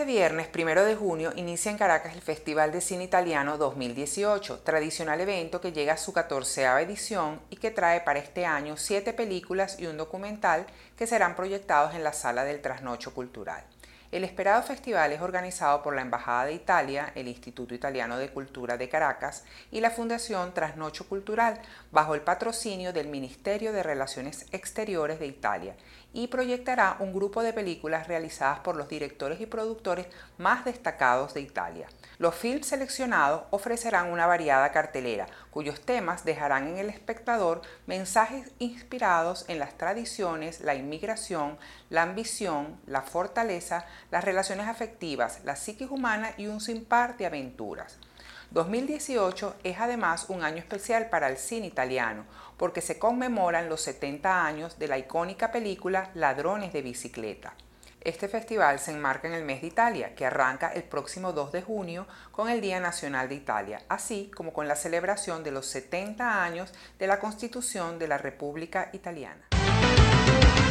viernes 1 de junio inicia en Caracas el Festival de Cine Italiano 2018, tradicional evento que llega a su 14ª edición y que trae para este año 7 películas y un documental que serán proyectados en la Sala del Trasnocho Cultural. El esperado festival es organizado por la Embajada de Italia, el Instituto Italiano de Cultura de Caracas y la Fundación Trasnocho Cultural, bajo el patrocinio del Ministerio de Relaciones Exteriores de Italia, y proyectará un grupo de películas realizadas por los directores y productores más destacados de Italia. Los films seleccionados ofrecerán una variada cartelera, cuyos temas dejarán en el espectador mensajes inspirados en las tradiciones, la inmigración, la ambición, la fortaleza, las relaciones afectivas, la psiquis humana y un sinfín de aventuras. 2018 es además un año especial para el cine italiano, porque se conmemoran los 70 años de la icónica película Ladrones de Bicicleta. Este festival se enmarca en el mes de Italia, que arranca el próximo 2 de junio con el Día Nacional de Italia, así como con la celebración de los 70 años de la Constitución de la República Italiana.